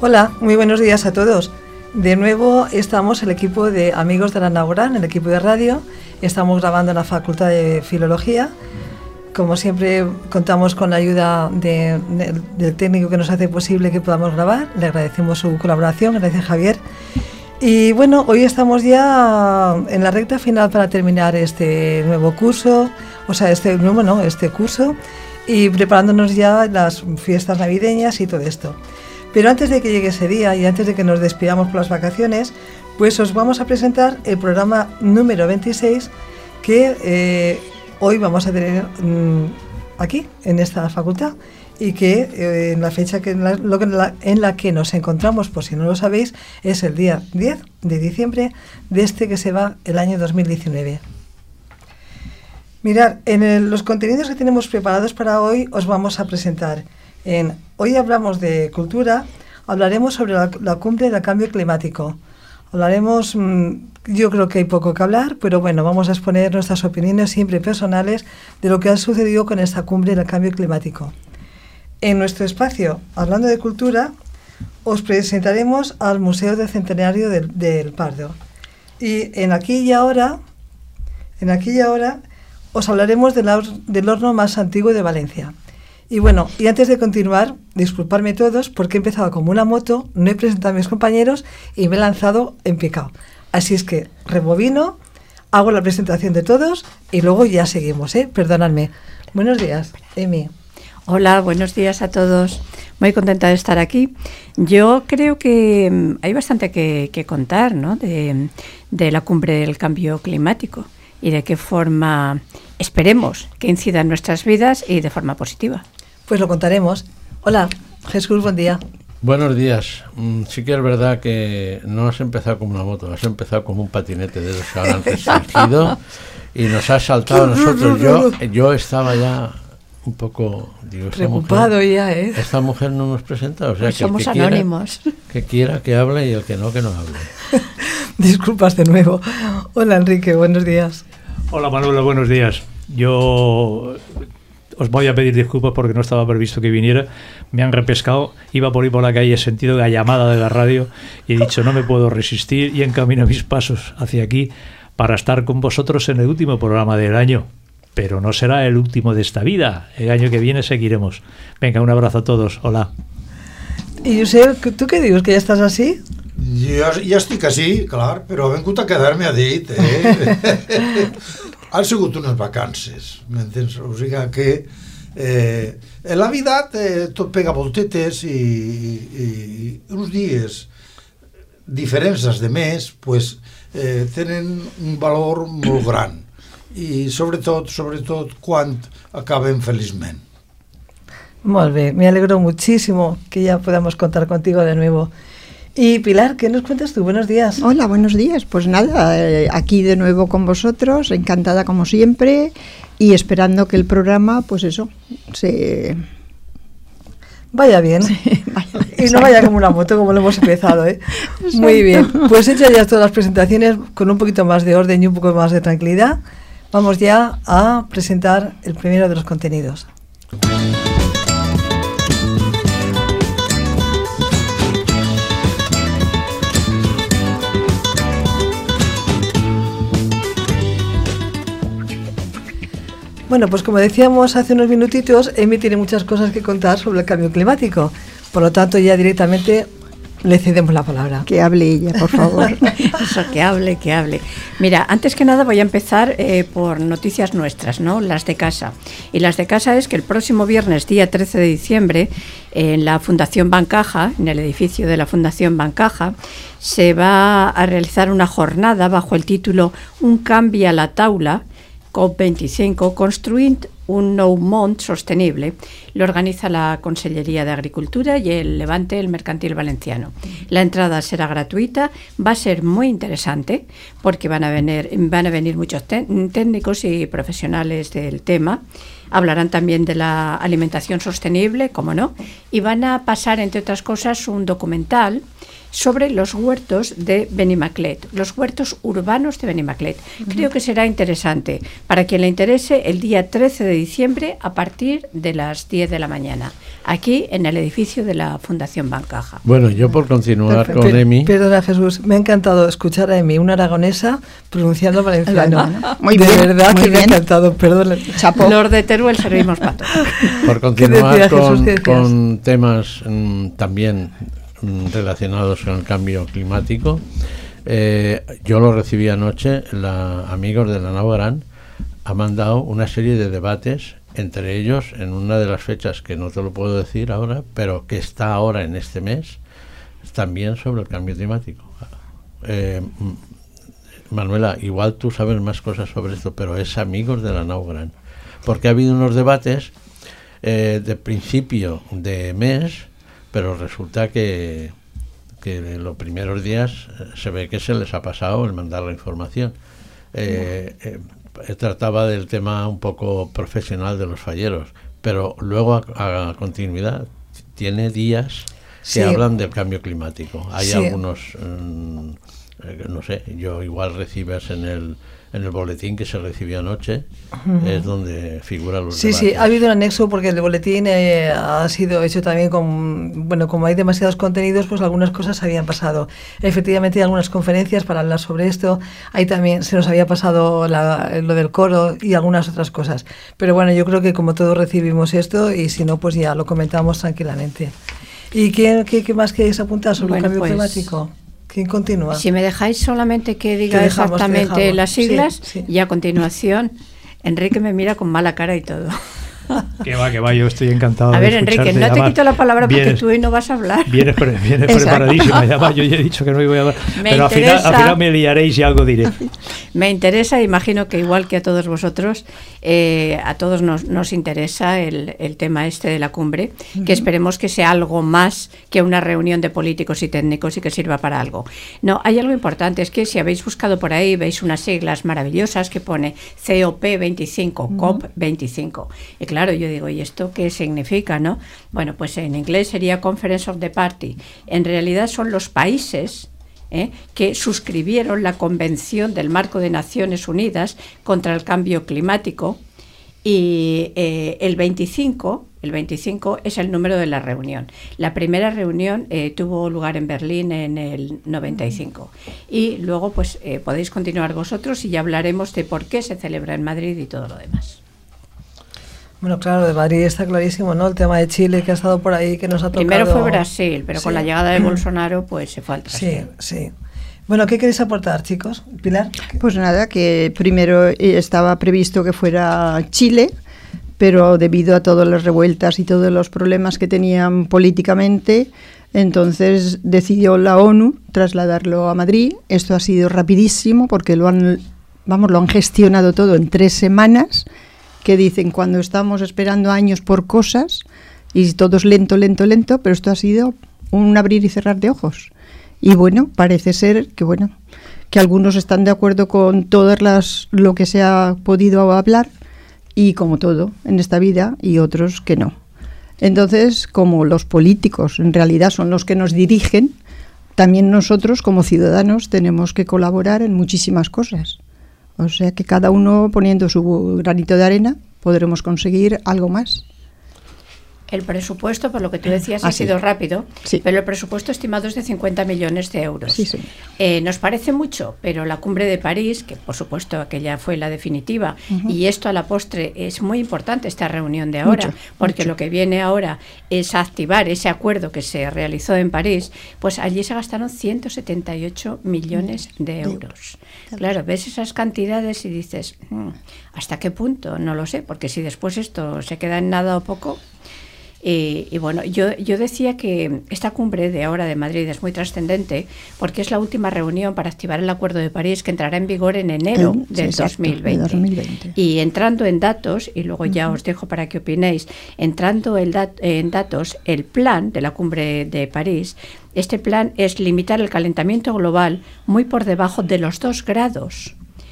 Hola, muy buenos días a todos. De nuevo estamos el equipo de Amigos de la Naguarán, el equipo de radio. Estamos grabando en la Facultad de Filología. Como siempre contamos con la ayuda del técnico que nos hace posible que podamos grabar. Le agradecemos su colaboración, gracias Javier. Y bueno, hoy estamos ya en la recta final para terminar este nuevo curso, este curso, y preparándonos ya las fiestas navideñas y todo esto. Pero antes de que llegue ese día y antes de que nos despidamos por las vacaciones, pues os vamos a presentar el programa número 26 que hoy vamos a tener aquí, en esta facultad, y que en la fecha en la que nos encontramos, por si no lo sabéis, es el día 10 de diciembre de este que se va el año 2019. Mirad, en los contenidos que tenemos preparados para hoy os vamos a presentar. Hoy hablamos de cultura, hablaremos sobre la cumbre del cambio climático. Hablaremos, yo creo que hay poco que hablar, pero bueno, vamos a exponer nuestras opiniones siempre personales de lo que ha sucedido con esta cumbre del cambio climático. En nuestro espacio, hablando de cultura, os presentaremos al Museo del Centenario del Pardo. Y en aquí y ahora, os hablaremos del horno más antiguo de Valencia. Y bueno, y antes de continuar, disculpadme todos porque he empezado como una moto, no he presentado a mis compañeros y me he lanzado en picado. Así es que rebobino, hago la presentación de todos y luego ya seguimos, perdonadme. Buenos días, Emi. Hola, buenos días a todos. Muy contenta de estar aquí. Yo creo que hay bastante que contar, ¿no? de la cumbre del cambio climático y de qué forma esperemos que incida en nuestras vidas y de forma positiva. Pues lo contaremos. Hola, Jesús, buen día. Buenos días. Sí que es verdad que no has empezado como una moto, has empezado como un patinete de esos que ahora han restringido y nos has saltado a nosotros. Yo estaba ya un poco preocupado ya, Esta mujer no nos presenta, o sea, pues que somos el que anónimos. Que quiera que hable y el que no hable. Disculpas de nuevo. Hola, Enrique, buenos días. Hola, Manuela, buenos días. Yo os voy a pedir disculpas porque no estaba previsto que viniera. Me han repescado, iba por ahí por la calle, he sentido la llamada de la radio y he dicho no me puedo resistir y encamino mis pasos hacia aquí para estar con vosotros en el último programa del año. Pero no será el último de esta vida. El año que viene seguiremos. Venga, un abrazo a todos. Hola. I Josep, tu què dius, que ja estàs així? Jo ja estic així, clar, però he vingut a quedar-me a dit, Han sigut unes vacances, m'entens? O sigui que en la vida tot pega voltetes i uns dies diferents als demés pues, tenen un valor molt gran i sobretot quan acaben feliçment. Molt bé, me alegro muchísimo que ya podamos contar contigo de nuevo. Y Pilar, ¿qué nos cuentas tú? Buenos días. Hola, buenos días. Pues nada, aquí de nuevo con vosotros, encantada como siempre y esperando que el programa, pues eso, se... Vaya bien. Sí, vaya bien. Y no vaya como una moto, como lo hemos empezado, Muy bien. Pues hechas ya todas las presentaciones, con un poquito más de orden y un poco más de tranquilidad, vamos ya a presentar el primero de los contenidos. Bueno, pues como decíamos hace unos minutitos, Emi tiene muchas cosas que contar sobre el cambio climático. Por lo tanto, ya directamente le cedemos la palabra. Que hable ella, por favor. Eso, que hable. Mira, antes que nada voy a empezar por noticias nuestras, ¿no? Las de casa. Y las de casa es que el próximo viernes, día 13 de diciembre, en la Fundación Bancaja, en el edificio de la Fundación Bancaja, se va a realizar una jornada bajo el título Un canvi a la taula, COP25, construint un nou món sostenible. Lo organiza la Consellería de Agricultura y el Levante, el Mercantil Valenciano. La entrada será gratuita, va a ser muy interesante porque van a venir muchos técnicos y profesionales del tema. Hablarán también de la alimentación sostenible, como no, y van a pasar, entre otras cosas, un documental sobre los huertos de Benimaclet, los huertos urbanos de Benimaclet. Creo que será interesante para quien le interese el día 13 de diciembre a partir de las 10 de la mañana, aquí en el edificio de la Fundación Bancaja. Bueno, yo por continuar con Emi... Perdona, Jesús, me ha encantado escuchar a Emi, una aragonesa, pronunciando valenciano. Muy de bien, verdad muy que me ha bien. encantado, perdón. Chapo. Los de Teruel servimos pato. Por continuar decías, Jesús? ¿Qué decías? con temas también relacionados con el cambio climático, yo lo recibí anoche, amigos de la Nau Gran ha mandado una serie de debates, entre ellos en una de las fechas que no te lo puedo decir ahora, pero que está ahora en este mes, también sobre el cambio climático. Manuela, igual tú sabes más cosas sobre esto, pero es amigos de la Nau Gran, porque ha habido unos debates de principio de mes, pero resulta que los primeros días se ve que se les ha pasado el mandar la información. Trataba del tema un poco profesional de los falleros, pero luego a continuidad tiene días que hablan del cambio climático. Hay algunos, no sé, yo igual recibes en el boletín que se recibió anoche, es donde figuran los debates. Sí, ha habido un anexo porque el boletín ha sido hecho también con, bueno, como hay demasiados contenidos, pues algunas cosas habían pasado. Efectivamente hay algunas conferencias para hablar sobre esto, ahí también se nos había pasado lo del coro y algunas otras cosas. Pero bueno, yo creo que como todos recibimos esto y si no, pues ya lo comentamos tranquilamente. ¿Y qué más queréis apuntar sobre el cambio climático? ¿Quién continúa? Si me dejáis solamente que diga exactamente las siglas, sí. Y a continuación, Enrique me mira con mala cara y todo. Que va, yo estoy encantado. A ver, Enrique, no te quito la palabra porque tú hoy no vas a hablar. Vienes preparadísima, ya va, yo ya he dicho que no iba a hablar. Pero al final me liaréis y algo diré. Me interesa, imagino que igual que a todos vosotros, a todos nos interesa el tema este de la cumbre, que esperemos que sea algo más que una reunión de políticos y técnicos y que sirva para algo. No, hay algo importante, es que si habéis buscado por ahí, veis unas siglas maravillosas que pone COP25, COP25. Y claro, yo digo, ¿y esto qué significa, no? Bueno, pues en inglés sería Conference of the Party. En realidad son los países que suscribieron la Convención del Marco de Naciones Unidas contra el Cambio Climático y el 25 es el número de la reunión. La primera reunión tuvo lugar en Berlín en el 95 y luego pues podéis continuar vosotros y ya hablaremos de por qué se celebra en Madrid y todo lo demás. Bueno, claro, de Madrid está clarísimo, ¿no? El tema de Chile que ha estado por ahí, que nos ha tocado... Primero fue Brasil, pero con la llegada de Bolsonaro, pues se fue al traste. Sí. Bueno, ¿qué queréis aportar, chicos? Pilar. Pues nada, que primero estaba previsto que fuera Chile, pero debido a todas las revueltas y todos los problemas que tenían políticamente, entonces decidió la ONU trasladarlo a Madrid. Esto ha sido rapidísimo porque lo han gestionado todo en 3 semanas, que dicen cuando estamos esperando años por cosas y todo es lento, pero esto ha sido un abrir y cerrar de ojos. Y bueno, parece ser que algunos están de acuerdo con todas lo que se ha podido hablar y como todo en esta vida y otros que no. Entonces, como los políticos en realidad son los que nos dirigen, también nosotros como ciudadanos tenemos que colaborar en muchísimas cosas. O sea que cada uno poniendo su granito de arena podremos conseguir algo más. El presupuesto, por lo que tú decías, ha sido rápido, pero el presupuesto estimado es de 50 millones de euros. Sí. Nos parece mucho, pero la cumbre de París, que por supuesto aquella fue la definitiva, y esto a la postre es muy importante, esta reunión de ahora, porque lo que viene ahora es activar ese acuerdo que se realizó en París, pues allí se gastaron 178 millones de euros. Claro, ves esas cantidades y dices, ¿hasta qué punto? No lo sé, porque si después esto se queda en nada o poco... Y bueno, yo decía que esta cumbre de ahora de Madrid es muy trascendente porque es la última reunión para activar el Acuerdo de París que entrará en vigor en enero del 2020. Y entrando en datos, y luego ya os dejo para que opinéis, entrando en datos, el plan de la cumbre de París, este plan es limitar el calentamiento global muy por debajo de los 2 grados.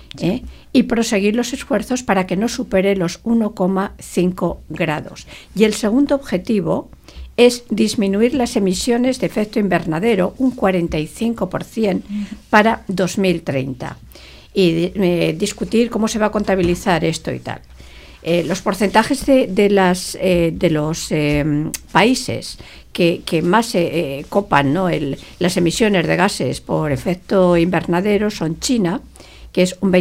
Y proseguir los esfuerzos para que no supere los 1,5 grados. Y el segundo objetivo es disminuir las emisiones de efecto invernadero un 45% para 2030 y discutir cómo se va a contabilizar esto y tal. Los porcentajes de los países que más copan, ¿no?, las emisiones de gases por efecto invernadero son China, que es un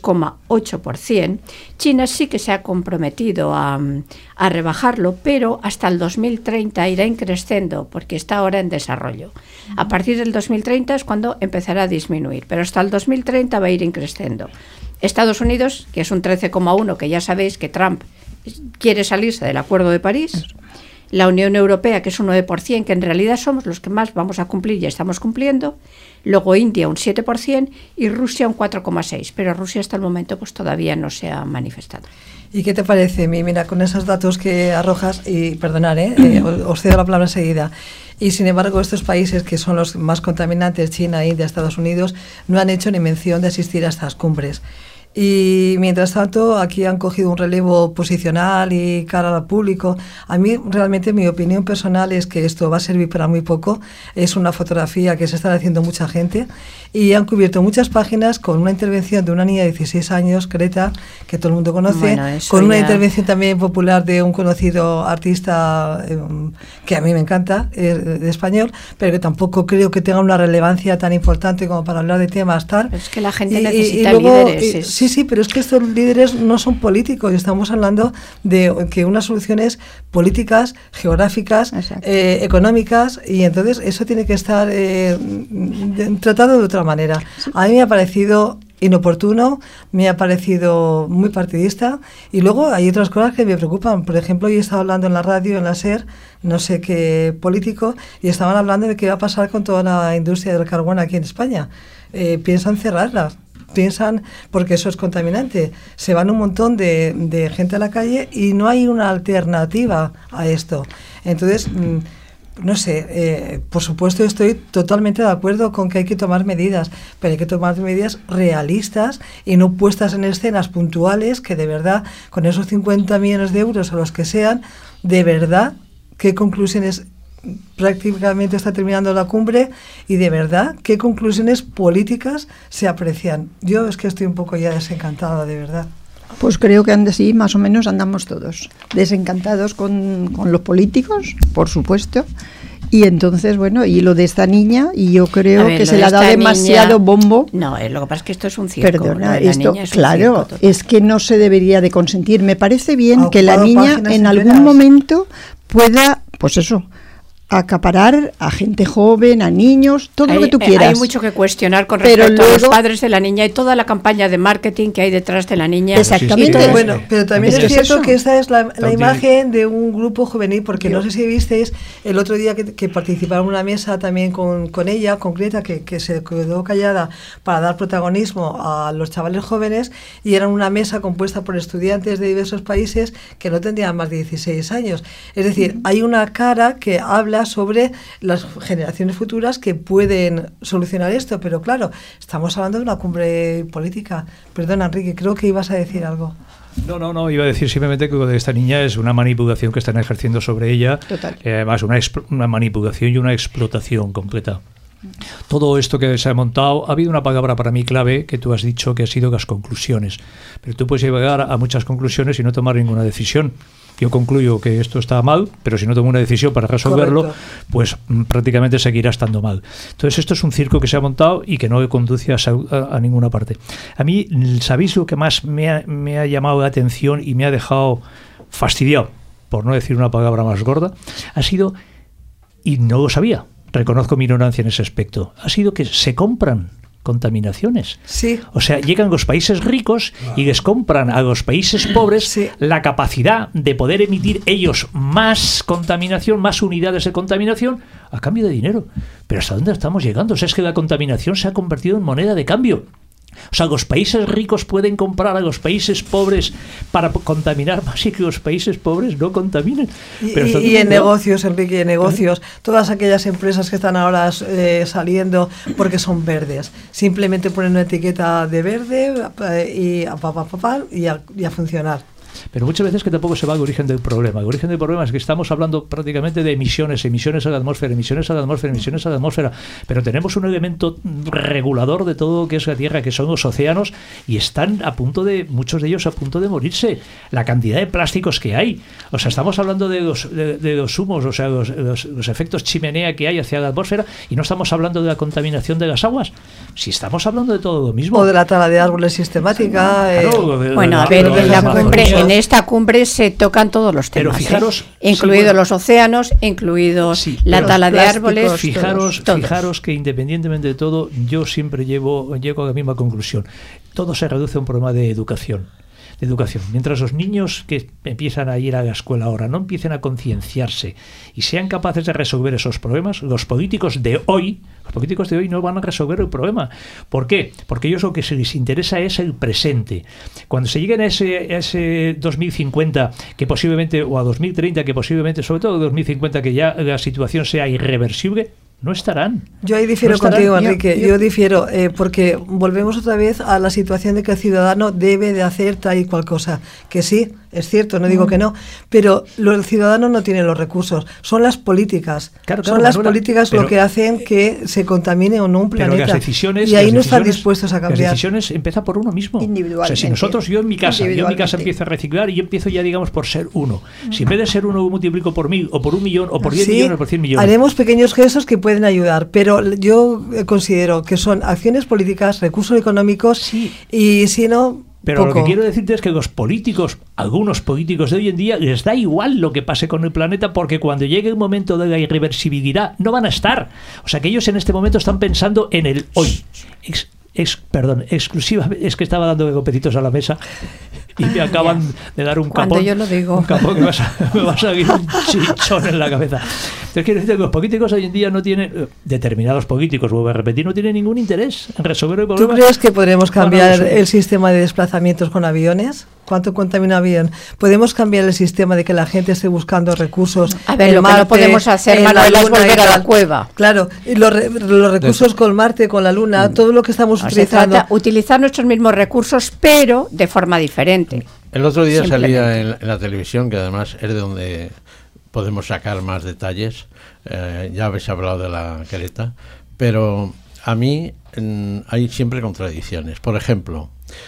26,8%. China sí que se ha comprometido a rebajarlo, pero hasta el 2030 irá increciendo porque está ahora en desarrollo. A partir del 2030 es cuando empezará a disminuir, pero hasta el 2030 va a ir increciendo. Estados Unidos, que es un 13,1%, que ya sabéis que Trump quiere salirse del Acuerdo de París. La Unión Europea, que es un 9%, que en realidad somos los que más vamos a cumplir y estamos cumpliendo. Luego India un 7% y Rusia un 4,6%. Pero Rusia hasta el momento pues todavía no se ha manifestado. ¿Y qué te parece? Mira, con esos datos que arrojas, y perdonad, os cedo la palabra enseguida, y sin embargo estos países que son los más contaminantes, China, India, Estados Unidos, no han hecho ni mención de asistir a estas cumbres. Y mientras tanto aquí han cogido un relevo posicional y cara al público. A mí realmente mi opinión personal es que esto va a servir para muy poco. Es una fotografía que se está haciendo mucha gente y han cubierto muchas páginas con una intervención de una niña de 16 años, Greta, que todo el mundo conoce, bueno, con una intervención también popular de un conocido artista que a mí me encanta, de español, pero que tampoco creo que tenga una relevancia tan importante como para hablar de temas tal. Es que la gente necesita líderes. Sí, pero es que estos líderes no son políticos. Estamos hablando de que unas soluciones políticas, geográficas, económicas, y entonces eso tiene que estar tratado de otra manera. A mí me ha parecido inoportuno, me ha parecido muy partidista, y luego hay otras cosas que me preocupan. Por ejemplo, yo estaba hablando en la radio, en la SER, no sé qué político, y estaban hablando de qué va a pasar con toda la industria del carbón aquí en España. Piensan cerrarla. Piensan, porque eso es contaminante, se van un montón de gente a la calle y no hay una alternativa a esto. Entonces, no sé, por supuesto estoy totalmente de acuerdo con que hay que tomar medidas, pero hay que tomar medidas realistas y no puestas en escenas puntuales que de verdad, con esos 50 millones de euros o los que sean, de verdad, ¿qué conclusiones? Prácticamente está terminando la cumbre y de verdad, ¿qué conclusiones políticas se aprecian? Yo es que estoy un poco ya desencantada, de verdad. Pues creo que sí, más o menos andamos todos desencantados con los políticos, por supuesto. Y entonces, bueno, y lo de esta niña, y yo creo que se le ha dado demasiado bombo. No, lo que pasa es que esto es un circo. Perdona, esto, claro, es que no se debería de consentir. Me parece bien que la niña en algún momento pueda, pues eso, acaparar a gente joven, a niños, todo lo que tú quieras. Hay mucho que cuestionar con respecto a los padres de la niña y toda la campaña de marketing que hay detrás de la niña. Exactamente. Bueno, pero también es cierto que esta es la imagen de un grupo juvenil, porque no sé si visteis el otro día que participaron en una mesa también con ella, con Greta, que se quedó callada para dar protagonismo a los chavales jóvenes, y era una mesa compuesta por estudiantes de diversos países que no tendrían más de 16 años. Es decir, hay una cara que habla sobre las generaciones futuras que pueden solucionar esto, pero claro, estamos hablando de una cumbre política. Perdona, Enrique, creo que ibas a decir algo. No, iba a decir simplemente que lo de esta niña es una manipulación que están ejerciendo sobre ella, además una manipulación y una explotación completa. Todo esto que se ha montado, ha habido una palabra para mí clave que tú has dicho, que ha sido las conclusiones, pero tú puedes llegar a muchas conclusiones y no tomar ninguna decisión. Yo concluyo que esto está mal, pero si no tomo una decisión para resolverlo, correcto, pues prácticamente seguirá estando mal. Entonces esto es un circo que se ha montado y que no conduce a ninguna parte. A mí, ¿sabéis lo que más me ha llamado la atención y me ha dejado fastidiado, por no decir una palabra más gorda? Ha sido, y no lo sabía, reconozco mi ignorancia en ese aspecto, ha sido que se compran contaminaciones. Sí. O sea, llegan los países ricos y les compran a los países pobres la capacidad de poder emitir ellos más contaminación, más unidades de contaminación a cambio de dinero. Pero ¿hasta dónde estamos llegando? O sea, es que la contaminación se ha convertido en moneda de cambio. O sea, los países ricos pueden comprar a los países pobres para contaminar más y que los países pobres no contaminen. Y en negocios, Enrique, en negocios, todas aquellas empresas que están ahora saliendo porque son verdes, simplemente ponen una etiqueta de verde y a funcionar. pero muchas veces que tampoco se va al origen del problema. El origen del problema es que estamos hablando prácticamente de emisiones a la atmósfera, pero tenemos un elemento regulador de todo lo que es la Tierra, que son los océanos, y están muchos de ellos a punto de morirse. La cantidad de plásticos que hay, o sea, estamos hablando de los humos, o sea, los efectos chimenea que hay hacia la atmósfera, y no estamos hablando de la contaminación de las aguas. Si estamos hablando de todo lo mismo. O de la tala de árboles sistemática. Bueno, a ver, en esta cumbre se tocan todos los temas, pero fijaros, incluidos los océanos, incluidos la tala de árboles. Fijaros que independientemente de todo, yo siempre llego a la misma conclusión. Todo se reduce a un problema de educación. Mientras los niños que empiezan a ir a la escuela ahora no empiecen a concienciarse y sean capaces de resolver esos problemas, los políticos de hoy no van a resolver el problema. ¿Por qué? Porque ellos lo que se les interesa es el presente. Cuando se lleguen a ese 2050, que posiblemente, o a 2030, que posiblemente, sobre todo 2050, que ya la situación sea irreversible, no estarán. Yo ahí difiero contigo, Enrique. Yo difiero porque volvemos otra vez a la situación de que el ciudadano debe de hacer tal y cual cosa. Que sí, es cierto, no digo que no, pero el ciudadano no tiene los recursos. Son las políticas. Claro, son las políticas lo que hacen que se contamine o no un planeta. Pero las decisiones, y ahí no están dispuestos a cambiar. Las decisiones empiezan por uno mismo. Individualmente. O sea, si nosotros, yo en mi casa empiezo a reciclar y yo empiezo ya, digamos, por ser uno. Si en vez de ser uno multiplico por 1000 o por 1 millón o por 10 millones o por 100 millones. Haremos pequeños gestos que pueden ayudar, pero yo considero que son acciones políticas, recursos económicos y si no... Pero poco. Lo que quiero decirte es que algunos políticos de hoy en día, les da igual lo que pase con el planeta, porque cuando llegue el momento de la irreversibilidad no van a estar. O sea que ellos en este momento están pensando en el hoy. Exclusivamente, es que estaba dando golpecitos a la mesa y me acaban de dar un capón. Cuando yo lo digo. Un capón que me va a salir un chichón en la cabeza. Entonces quiero decir que los políticos hoy en día no tienen, determinados políticos, vuelvo a repetir, no tienen ningún interés en resolver el problema. ¿Tú crees que podremos cambiar el sistema de desplazamientos con aviones? ¿Cuánto contamina un avión? ¿Podemos cambiar el sistema de que la gente esté buscando recursos? A ver, lo que no podemos hacer, Manuel, es volver a la cueva. Claro, y los recursos con Marte, con la Luna, todo lo que estamos utilizando. Se trata utilizar nuestros mismos recursos, pero de forma diferente. El otro día salía en la televisión, que además es de donde podemos sacar más detalles, ya habéis hablado de la Quereta, pero a mí hay siempre contradicciones. Por ejemplo,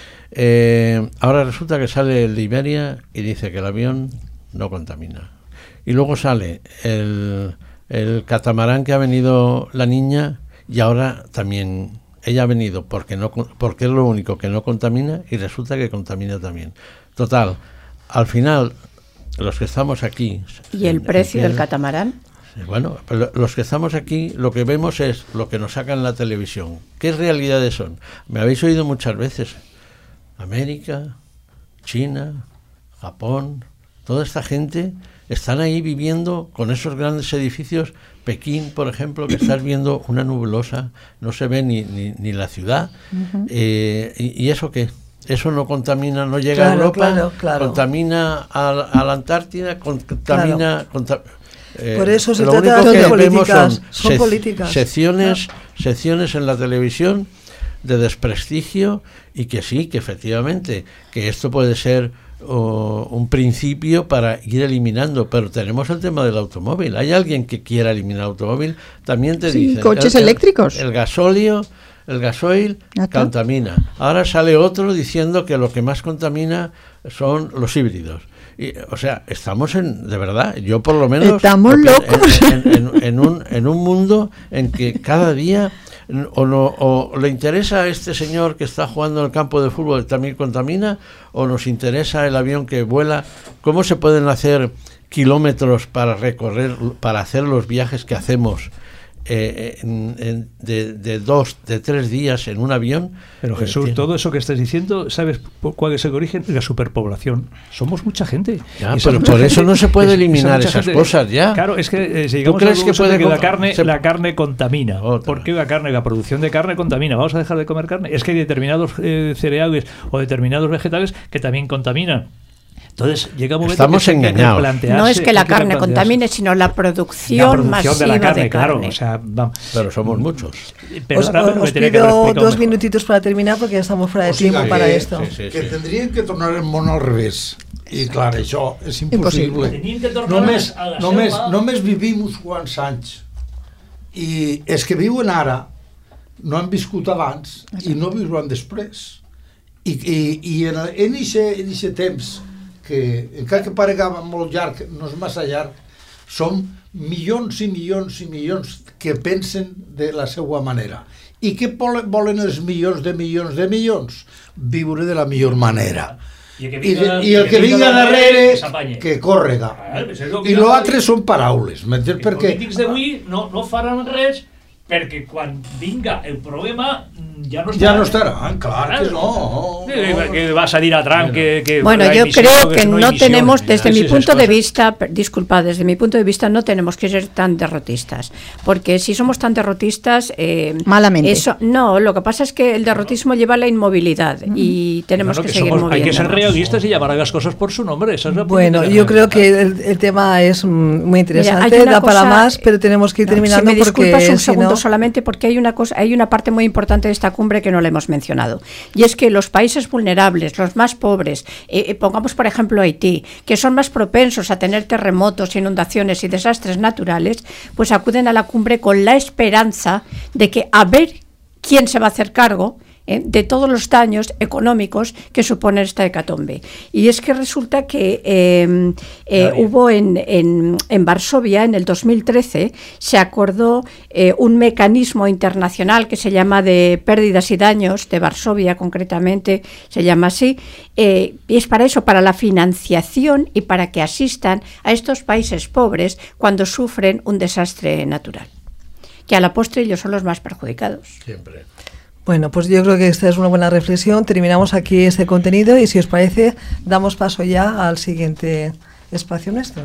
ahora resulta que sale el de Iberia y dice que el avión no contamina. Y luego sale el catamarán que ha venido la niña y ahora también ella ha venido porque es lo único que no contamina y resulta que contamina también. Total, al final, los que estamos aquí... ¿Y el precio del catamarán? Bueno, los que estamos aquí, lo que vemos es lo que nos sacan en la televisión. ¿Qué realidades son? Me habéis oído muchas veces. América, China, Japón, toda esta gente están ahí viviendo con esos grandes edificios. Pekín, por ejemplo, que estás viendo una nebulosa, no se ve ni la ciudad. Uh-huh. ¿Y eso qué? Eso no contamina, no llega a Europa, contamina a la Antártida, contamina... Por eso se trata de políticas, son políticas. Secciones en la televisión de desprestigio y que sí, que efectivamente, que esto puede ser un principio para ir eliminando, pero tenemos el tema del automóvil. Hay alguien que quiera eliminar el automóvil, también te dicen coches eléctricos. El gasoil contamina. Ahora sale otro diciendo que lo que más contamina son los híbridos. Y, o sea, estamos de verdad, yo por lo menos estamos locos en un mundo en que cada día o le interesa a este señor que está jugando en el campo de fútbol también contamina, o nos interesa el avión que vuela. ¿Cómo se pueden hacer kilómetros para recorrer, para hacer los viajes que hacemos de 2, de 3 días en un avión? Pero Jesús, todo eso que estás diciendo, ¿sabes cuál es el origen? La superpoblación. Somos mucha gente. Ya, pero por eso no se puede eliminar esas cosas ya. Claro, es que si llegamos a que la carne contamina. ¿Por qué la producción de carne contamina? ¿Vamos a dejar de comer carne? Es que hay determinados cereales o determinados vegetales que también contaminan. Entonces llega un momento estamos engañados. No es que la carne contamine, sino la producción masiva de la carne, de claro. carne. O sea, pero somos muchos. Os pido 2 minutitos para terminar perquè ja estamos fuera de tiempo para esto. Que tendrien que tornar el món al revés. I clar, això és impossible. Només vivim uns quants anys. I els que viuen ara no han viscut abans i no viuran després. I en aquest temps, que encara que parega molt llarg, no és massa llarg, som milions i milions i milions que pensen de la seva manera. I què volen els milions de milions de milions? Viure de la millor manera. I el que vinga darrere que córrega. I l'altre són paraules. Els polítics d'avui no faran res perquè quan vinga el problema ja no estaran, clar que no. Que vas a dir a Trump que bueno, yo creo que no tenemos, desde mi punto de vista, disculpa, desde mi punto de vista no tenemos que ser tan derrotistas, porque si somos tan derrotistas malamente. Eso, no, lo que pasa es que el derrotismo lleva a la inmovilidad y tenemos que seguir moviendo. Hay que ser realistas y llamar a las cosas por su nombre. Esa es la bueno, yo creo que el tema es muy interesante. Mira, da para más, pero tenemos que ir terminando. Si me disculpas un segundo solamente, porque hay una parte muy importante de esta cumbre que no la hemos mencionado, y es que los países vulnerables, los más pobres, pongamos por ejemplo Haití, que son más propensos a tener terremotos, inundaciones y desastres naturales, pues acuden a la cumbre con la esperanza de que a ver quién se va a hacer cargo de todos los daños económicos que supone esta hecatombe. Y es que resulta que hubo en Varsovia, en el 2013, se acordó un mecanismo internacional que se llama de pérdidas y daños de Varsovia, concretamente se llama así, y es para eso, para la financiación y para que asistan a estos países pobres cuando sufren un desastre natural, que a la postre ellos son los más perjudicados. Siempre. Bueno, pues yo creo que esta es una buena reflexión. Terminamos aquí este contenido y si os parece, damos paso ya al siguiente espacio nuestro.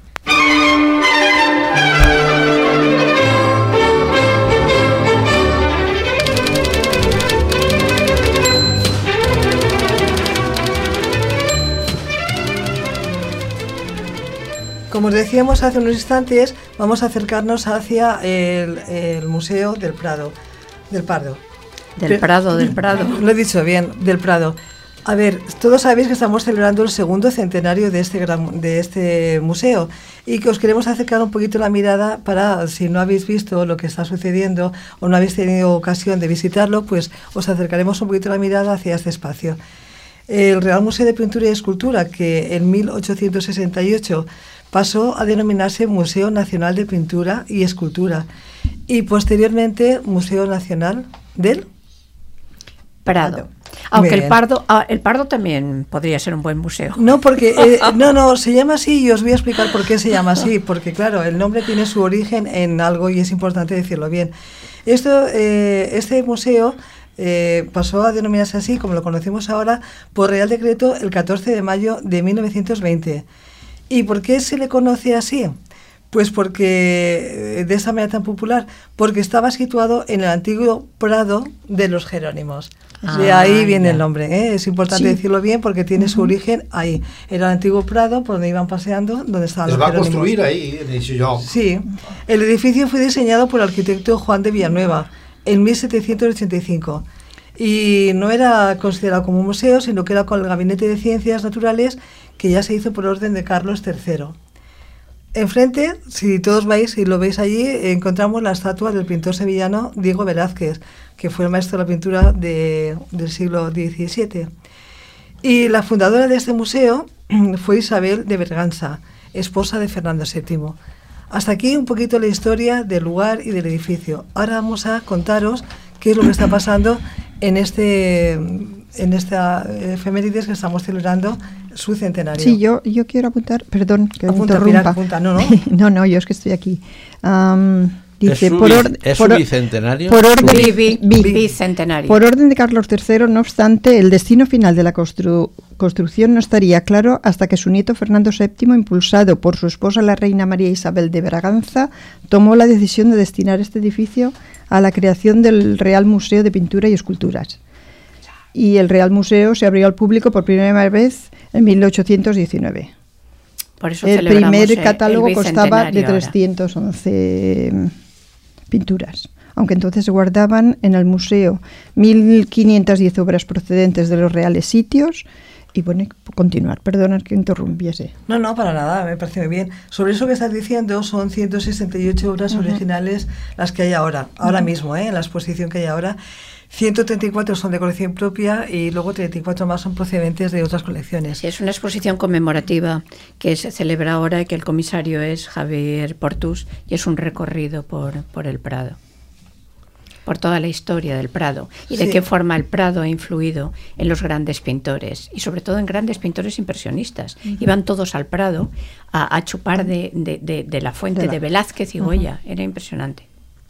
Como os decíamos hace unos instantes, vamos a acercarnos hacia el Museo del Prado, del Pardo. Del Prado. Lo he dicho bien, del Prado. A ver, todos sabéis que estamos celebrando el segundo centenario de este museo y que os queremos acercar un poquito la mirada para, si no habéis visto lo que está sucediendo o no habéis tenido ocasión de visitarlo, pues os acercaremos un poquito la mirada hacia este espacio. El Real Museo de Pintura y Escultura, que en 1868 pasó a denominarse Museo Nacional de Pintura y Escultura y posteriormente Museo Nacional del Prado. Aunque el Pardo también podría ser un buen museo. No, porque no, se llama así y os voy a explicar por qué se llama así, porque claro, el nombre tiene su origen en algo y es importante decirlo bien. Este museo pasó a denominarse así, como lo conocemos ahora, por Real Decreto el 14 de mayo de 1920. ¿Y por qué se le conoce así? Pues porque, de esa manera tan popular, porque estaba situado en el antiguo Prado de los Jerónimos. De ahí viene el nombre, ¿eh? Es importante decirlo bien porque tiene su origen ahí. Era el antiguo Prado por donde iban paseando, donde estaban los Jerónimos. Se va a construir ahí, en Isillau. Sí. El edificio fue diseñado por el arquitecto Juan de Villanueva en 1785 y no era considerado como un museo, sino que era con el Gabinete de Ciencias Naturales que ya se hizo por orden de Carlos III. Enfrente, si todos vais y lo veis allí, encontramos la estatua del pintor sevillano Diego Velázquez, que fue el maestro de la pintura del siglo XVII. Y la fundadora de este museo fue Isabel de Berganza, esposa de Fernando VII. Hasta aquí un poquito la historia del lugar y del edificio. Ahora vamos a contaros qué es lo que está pasando en esta efemérides que estamos celebrando su centenario. Sí, yo quiero apuntar, perdón, que apunta, interrumpa. Pilar, apunta, no. No, yo es que estoy aquí. Dice, ¿Es su bicentenario? Bicentenario. Por orden de Carlos III, no obstante, el destino final de la construcción no estaría claro hasta que su nieto Fernando VII, impulsado por su esposa la reina María Isabel de Braganza, tomó la decisión de destinar este edificio a la creación del Real Museo de Pintura y Esculturas. y el Real Museo se abrió al público por primera vez en 1819. Por eso el primer catálogo el costaba de ahora. 311 pinturas, aunque entonces se guardaban en el museo 1.510 obras procedentes de los reales sitios. Y bueno, continuar, perdona que interrumpiese. No, para nada, me parece muy bien. Sobre eso que estás diciendo, son 168 obras originales las que hay ahora mismo, en la exposición que hay ahora. 134 son de colección propia y luego 34 más son procedentes de otras colecciones. Sí, es una exposición conmemorativa que se celebra ahora y que el comisario es Javier Portus y es un recorrido por el Prado, por toda la historia del Prado y de qué forma el Prado ha influido en los grandes pintores y sobre todo en grandes pintores impresionistas. Iban todos al Prado a chupar de la fuente de Velázquez y Goya. Era impresionante.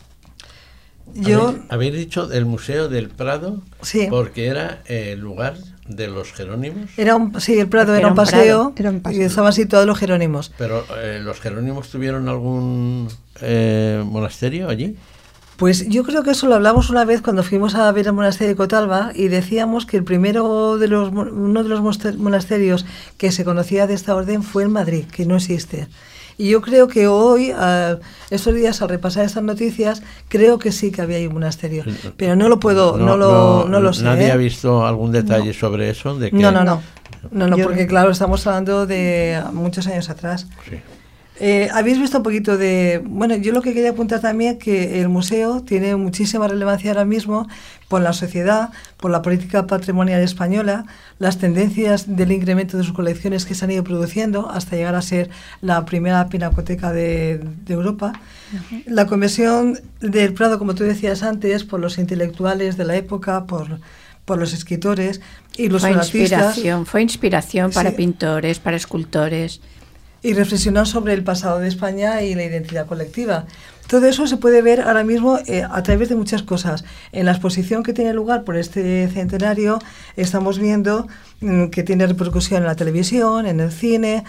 ¿Habéis dicho del Museo del Prado? Sí. Porque era el lugar de los Jerónimos. El Prado era un paseo y estaban situados los Jerónimos. Pero ¿los Jerónimos tuvieron algún monasterio allí? Pues yo creo que eso lo hablamos una vez cuando fuimos a ver el monasterio de Cotalba y decíamos que uno de los monasterios que se conocía de esta orden fue en Madrid, que no existe. Y yo creo que hoy, estos días, al repasar estas noticias, creo que sí que había ahí un monasterio. Pero no lo puedo, no lo sé. ¿Nadie ha visto algún detalle sobre eso? De que... No, porque claro, estamos hablando de muchos años atrás. Sí. Habéis visto un poquito de... Bueno, yo lo que quería apuntar también es que el museo tiene muchísima relevancia ahora mismo por la sociedad, por la política patrimonial española, las tendencias del incremento de sus colecciones que se han ido produciendo hasta llegar a ser la primera pinacoteca de Europa. Uh-huh. La conversión del Prado, como tú decías antes, por los intelectuales de la época, por los escritores y los artistas. Fue inspiración para pintores, para escultores. Y reflexionar sobre el pasado de España y la identidad colectiva. Todo eso se puede ver ahora mismo a través de muchas cosas. En la exposición que tiene lugar por este centenario estamos viendo que tiene repercusión en la televisión, en el cine.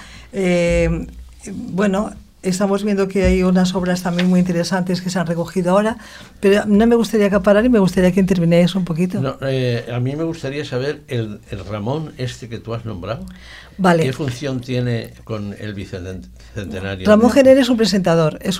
Estamos viendo que hay unas obras también muy interesantes que se han recogido ahora, pero no me gustaría acaparar y me gustaría que intervinierais un poquito. No, a mí me gustaría saber el Ramón que tú has nombrado. Vale. ¿Qué función tiene con el bicentenario? Ramón Gener es un presentador, es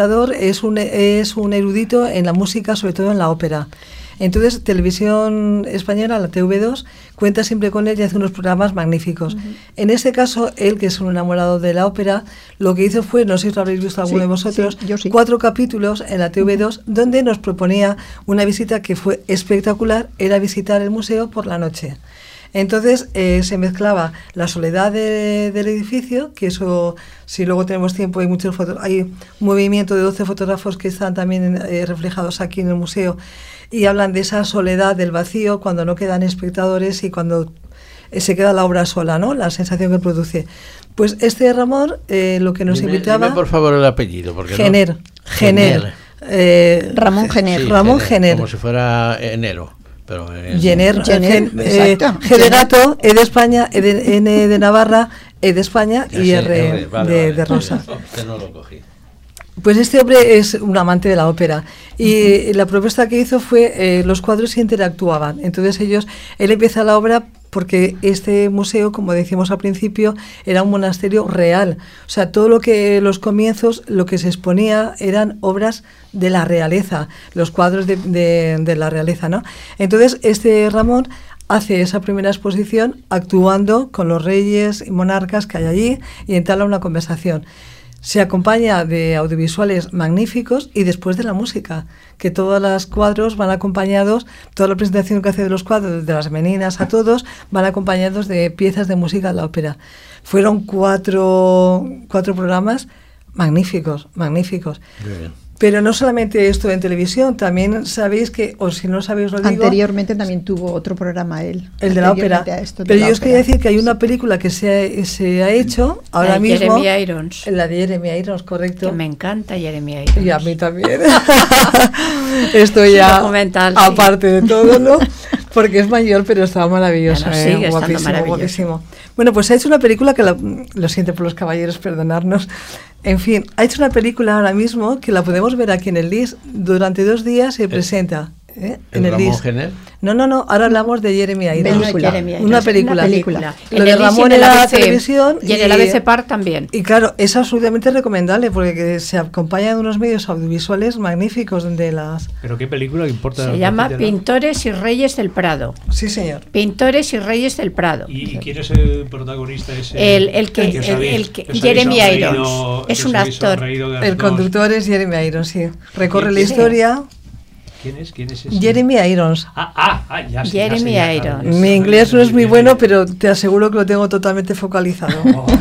un erudito en la música, sobre todo en la ópera. Entonces, Televisión Española, la TV2, cuenta siempre con él y hace unos programas magníficos. Uh-huh. En este caso, él, que es un enamorado de la ópera, lo que hizo fue, no sé si lo habréis visto alguno de vosotros, yo sí. 4 capítulos en la TV2, donde nos proponía una visita que fue espectacular, era visitar el museo por la noche. Entonces se mezclaba la soledad del edificio, que eso, si luego tenemos tiempo, hay un movimiento de 12 fotógrafos que están también reflejados aquí en el museo, y hablan de esa soledad, del vacío, cuando no quedan espectadores y cuando se queda la obra sola, ¿no? La sensación que produce. Pues Ramón lo que nos invitaba... Dime por favor el apellido. Porque Gener. Ramón Gener. Sí, Ramón Gener. Como si fuera enero. Pero Generato, E de España, N de Navarra, E de España y R de Rosa. Este no lo cogí. Pues este hombre es un amante de la ópera y la propuesta que hizo fue los cuadros interactuaban. Entonces él empieza la obra porque este museo, como decimos al principio, era un monasterio real. O sea, todo los comienzos, lo que se exponía eran obras de la realeza, los cuadros de la realeza, ¿no? Entonces, Ramón hace esa primera exposición actuando con los reyes y monarcas que hay allí y entabla una conversación. Se acompaña de audiovisuales magníficos y después de la música, que todos los cuadros van acompañados, toda la presentación que hace de los cuadros, de las meninas a todos, van acompañados de piezas de música de la ópera. Fueron cuatro programas magníficos. Muy bien. Pero no solamente esto en televisión, también sabéis que, o si no sabéis lo digo... Anteriormente también tuvo otro programa él. El de la ópera. Pero yo os quería decir que hay una película que se ha hecho ahora mismo... Jeremy Irons. La de Jeremy Irons, correcto. Que me encanta Jeremy Irons. Y a mí también. Esto ya documental, aparte de todo, ¿no? Porque es mayor, pero está maravilloso. Sigue guapísimo. Bueno, pues ha hecho una película que lo siento por los caballeros, perdonarnos. En fin, ha hecho una película ahora mismo que la podemos ver aquí en el LIS. Durante 2 días se presenta En ¿El el Ramón LIS. Gener? No, ahora hablamos de Jeremy Irons. Una película. En Lo de el Ramón IS y en el era ABC, televisión. y en el ABC Park también. Y claro, es absolutamente recomendable porque se acompaña de unos medios audiovisuales magníficos de las... ¿Pero qué película importa? Se llama Pintores y Reyes del Prado. Sí, señor. Pintores y Reyes del Prado. ¿Y quién es el protagonista ese? Jeremy Irons. Es un actor. El conductor es Jeremy Irons, sí. Recorre la historia. ¿Quién es ese? Jeremy Irons. Ya sé, Jeremy Irons. Mi inglés no es muy bueno, pero te aseguro que lo tengo totalmente focalizado.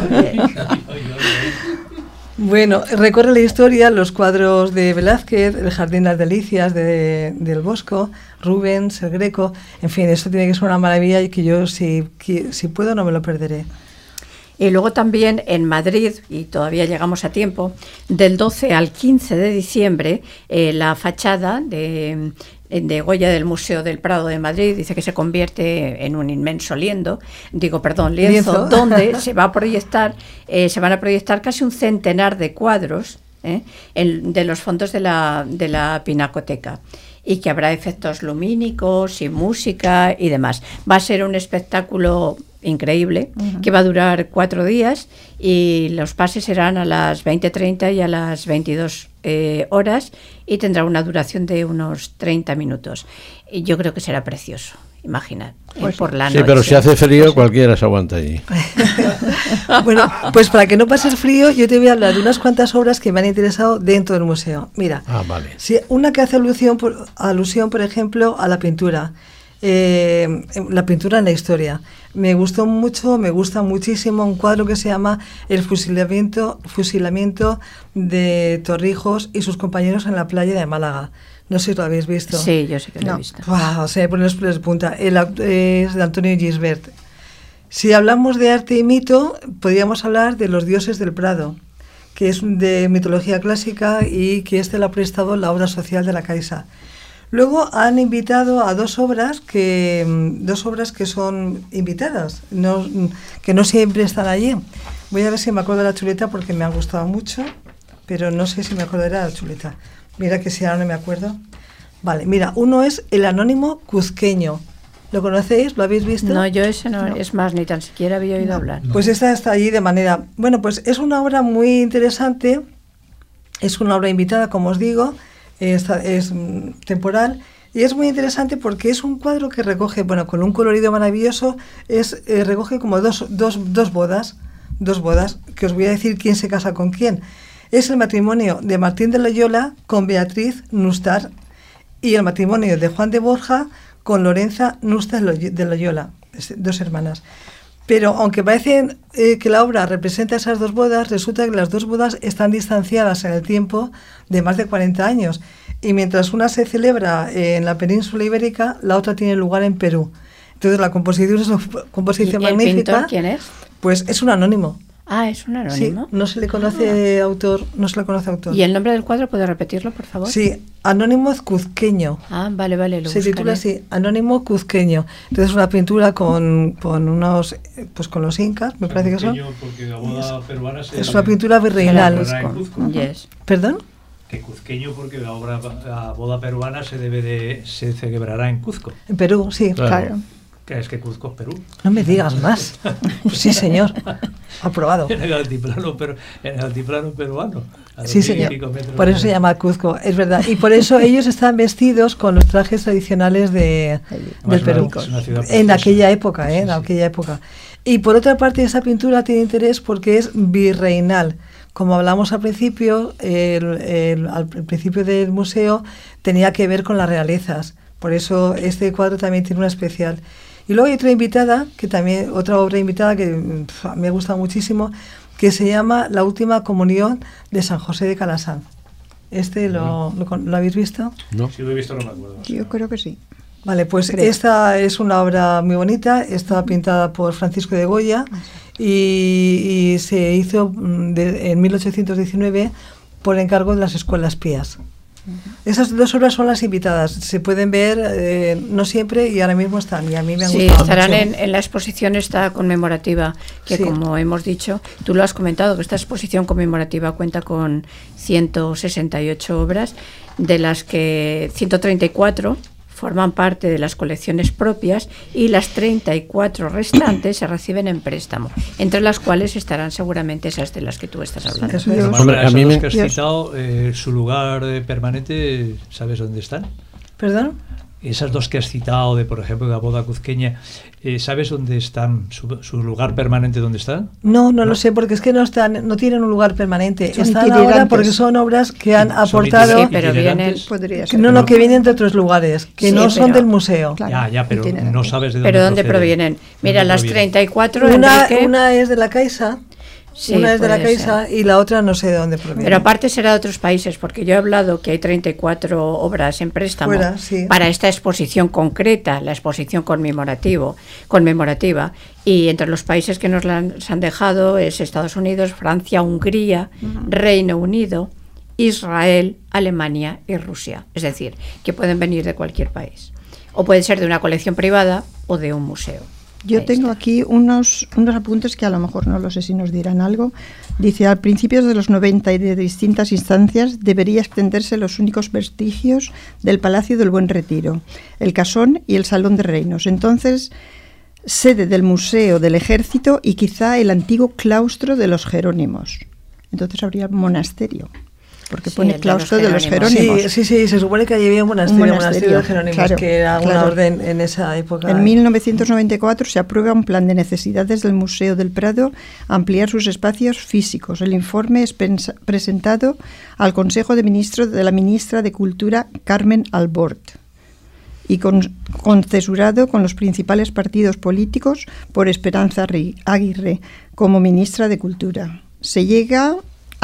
Bueno, recorre la historia, los cuadros de Velázquez, el Jardín de las Delicias del Bosco, Rubens, el Greco, en fin, esto tiene que ser una maravilla y que yo si puedo no me lo perderé. Y luego también en Madrid, y todavía llegamos a tiempo, del 12 al 15 de diciembre, la fachada de Goya del Museo del Prado de Madrid dice que se convierte en un inmenso lienzo, donde se van a proyectar casi un centenar de cuadros de los fondos de la Pinacoteca, y que habrá efectos lumínicos y música y demás. Va a ser un espectáculo increíble, que va a durar 4 días, y los pases serán a las 20:30 y a las 22 horas, y tendrá una duración de unos 30 minutos. Y yo creo que será precioso, imaginad, por la noche. Sí, pero si hace frío cualquiera se aguanta allí. Bueno, pues para que no pases frío, yo te voy a hablar de unas cuantas obras que me han interesado dentro del museo. Mira, vale. Sí, una que hace alusión, por ejemplo, a la pintura. La pintura en la historia. Me gusta muchísimo un cuadro que se llama El fusilamiento de Torrijos y sus compañeros en la playa de Málaga. No sé si lo habéis visto. Sí, yo sé que lo he visto. Wow, o sea, por los pelos de punta. Es de Antonio Gisbert. Si hablamos de arte y mito, podríamos hablar de Los dioses del Prado, que es de mitología clásica y que lo ha prestado la obra social de la Caixa. Luego han invitado a dos obras que son invitadas, que no siempre están allí. Voy a ver si me acuerdo de la chuleta porque me ha gustado mucho, pero no sé si me acordaré de la chuleta. Mira que si ahora no me acuerdo. Vale, mira, uno es El Anónimo Cuzqueño. ¿Lo conocéis? ¿Lo habéis visto? No, yo ese no. Es más, ni tan siquiera había oído hablar. Pues esta está allí de manera... Bueno, pues es una obra muy interesante, es una obra invitada, como os digo, es temporal, y es muy interesante porque es un cuadro que recoge, bueno, con un colorido maravilloso, recoge como dos bodas, que os voy a decir quién se casa con quién. Es el matrimonio de Martín de Loyola con Beatriz Nustar, y el matrimonio de Juan de Borja con Lorenza Nustar de Loyola, dos hermanas. Pero aunque parece que la obra representa esas dos bodas, resulta que las dos bodas están distanciadas en el tiempo de más de 40 años. Y mientras una se celebra en la península ibérica, la otra tiene lugar en Perú. Entonces la composición es una composición magnífica. ¿El pintor quién es? Pues es un anónimo. Ah, es un anónimo. Sí, no se le conoce autor. ¿Y el nombre del cuadro puede repetirlo, por favor? Sí, Anónimo Cuzqueño. Ah, vale, se titula así, Anónimo Cuzqueño. Entonces una pintura con unos, pues con los incas, me parece que son. Porque la boda peruana es una pintura virreinal. Yes. ¿Perdón? Que cuzqueño porque la boda peruana se celebrará en Cuzco. En Perú, sí, claro. ¿Qué es que Cuzco es Perú? No me digas más. Pues sí, señor. Aprobado. En el altiplano peruano. Sí, señor. Por eso se llama Cuzco, es verdad. Y por eso ellos están vestidos con los trajes tradicionales del Perú. En aquella época, en aquella época. Y por otra parte, esa pintura tiene interés porque es virreinal. Como hablamos al principio, al principio del museo tenía que ver con las realezas. Por eso este cuadro también tiene una especial. Y luego hay otra obra invitada que me ha gustado muchísimo, que se llama La Última Comunión de San José de Calasanz. ¿Lo habéis visto? No. Si lo he visto no me acuerdo. Yo creo que sí. Vale, pues esta es una obra muy bonita, está pintada por Francisco de Goya y se hizo en 1819 por encargo de las Escuelas Pías. Esas dos obras son las invitadas, se pueden ver no siempre y ahora mismo están, y a mí me han gustado estarán mucho. en la exposición esta conmemorativa que como hemos dicho, tú lo has comentado, que esta exposición conmemorativa cuenta con 168 obras, de las que 134 forman parte de las colecciones propias y las 34 restantes se reciben en préstamo, entre las cuales estarán seguramente esas de las que tú estás hablando. Eso es. Hombre, a mí los me- que has citado, su lugar permanente, ¿sabes dónde están? ¿Perdón? Esas dos que has citado, de por ejemplo la boda cuzqueña, ¿sabes dónde están? ¿Su lugar permanente dónde está? No lo sé, porque es que no tienen un lugar permanente. Son Están ahora itinerantes. porque son obras que han Son aportado... Sí, pero itinerantes. Podría ser. No, que vienen de otros lugares, que Sí, no son pero- del museo. Claro, Ya, pero itinerantes. no sabes de dónde ¿Pero dónde proceden. provienen? Mira, ¿Dónde las provienen? 34, Una, Enrique, una es de la Caixa, sí, una es de la puede Caixa ser. y la otra no sé de dónde proviene. Pero aparte será de otros países, porque yo he hablado que hay 34 obras en préstamo Fuera, sí. para esta exposición concreta, la exposición conmemorativa, y entre los países que nos las han dejado es Estados Unidos, Francia, Hungría, Reino Unido, Israel, Alemania y Rusia. Es decir, que pueden venir de cualquier país. O puede ser de una colección privada o de un museo. Yo Ahí tengo está. aquí unos apuntes que a lo mejor no lo sé si nos dirán algo. Dice, a principios de los 90 y de distintas instancias debería extenderse los únicos vestigios del Palacio del Buen Retiro, el Casón y el Salón de Reinos. Entonces, sede del Museo del Ejército y quizá el antiguo claustro de los Jerónimos. Entonces habría monasterio, porque Sí, pone el de claustro los de los Jerónimos. Jerónimos. Sí, se supone que allí había un monasterio de Jerónimos, claro, que era una claro. orden en esa época. En 1994 se aprueba un plan de necesidades del Museo del Prado ampliar sus espacios físicos. El informe es presentado al Consejo de Ministros de la ministra de Cultura, Carmen Albort, y concesurado con los principales partidos políticos por Esperanza Aguirre como ministra de Cultura. Se llega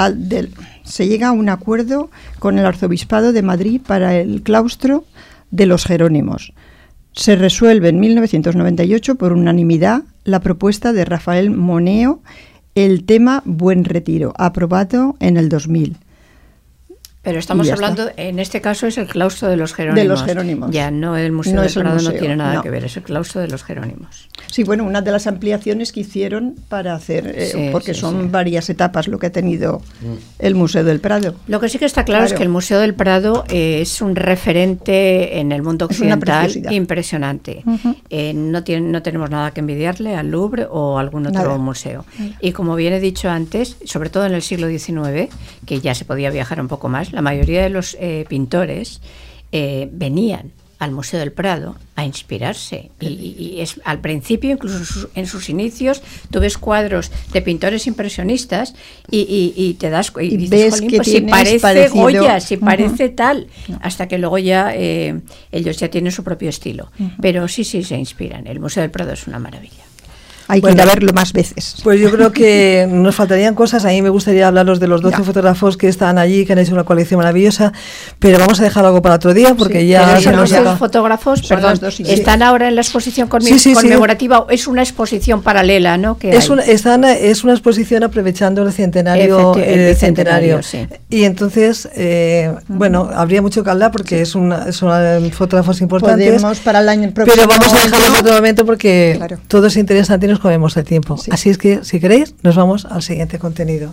a un acuerdo con el Arzobispado de Madrid para el claustro de los Jerónimos. Se resuelve en 1998 por unanimidad la propuesta de Rafael Moneo, el tema Buen Retiro, aprobado en el 2000. Pero estamos Y ya hablando, en este caso es el claustro de los Jerónimos. De los Jerónimos. Ya, no el Museo No del es el Prado, no museo, tiene nada no. que ver, es el claustro de los Jerónimos. Sí, bueno, una de las ampliaciones que hicieron para hacer, Sí, porque sí, son sí. varias etapas lo que ha tenido el Museo del Prado. Lo que sí que está claro es Claro. que el Museo del Prado es un referente en el mundo Es una occidental preciosidad. impresionante. Ujú. No tenemos nada que envidiarle al Louvre o a algún otro Nada. museo. Y como bien he dicho antes, sobre todo en el siglo XIX, que ya se podía viajar un poco más, la mayoría de los pintores venían al Museo del Prado a inspirarse y es al principio, incluso en sus inicios, tú ves cuadros de pintores impresionistas y te das y dices, ves "Jolín, que pues si tienes parece parecido". Goya, si Ujú. parece tal", hasta que luego ya ellos ya tienen su propio estilo, pero sí se inspiran. El Museo del Prado es una maravilla. Hay que ir a verlo más veces. Pues yo creo que nos faltarían cosas. A mí me gustaría hablaros de los 12 fotógrafos que están allí, que han hecho una colección maravillosa, pero vamos a dejar algo para otro día porque Sí, ya Pero se esos nos dos acaba. fotógrafos, Son perdón, los dos, sí. están ahora en la exposición Sí. conmemorativa. Es una exposición paralela, ¿no? Que Es hay. es una exposición aprovechando el centenario. El bicentenario, sí. Y entonces, bueno, habría mucho que hablar porque son fotógrafos importantes. Podemos para el año próximo. Pero vamos a dejarlo en otro momento porque Claro. todo es interesante y nos comemos el tiempo. Sí. Así es que, si queréis, nos vamos al siguiente contenido.